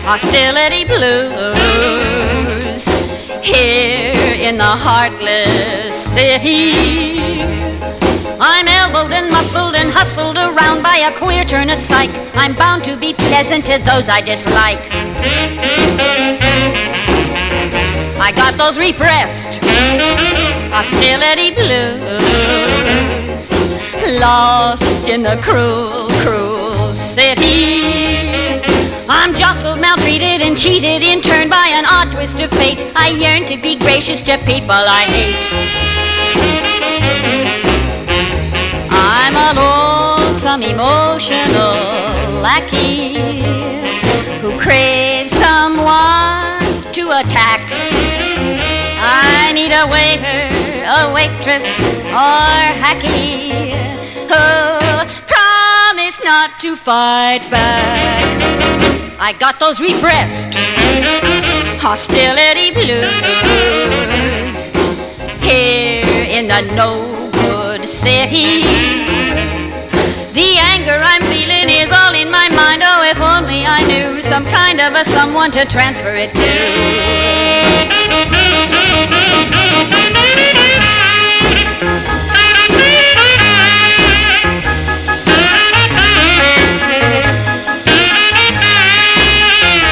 hostility blues. Here in the heartless city, I'm elbowed and muscled and hustled around by a queer turn of psych. I'm bound to be pleasant to those I dislike. I got those repressed hostility blues, lost in the cruel, cruel city. I'm jostled, maltreated, and cheated in turn by an odd twist of fate. I yearn to be gracious to people I hate. I'm a lonesome, emotional lackey who craves someone to attack. I need a waiter, a waitress, or hacky who promise not to fight back. I got those repressed hostility blues here in the no-good city. The anger I'm feeling is all in my mind. Oh, if only I knew some kind of a someone to transfer it to.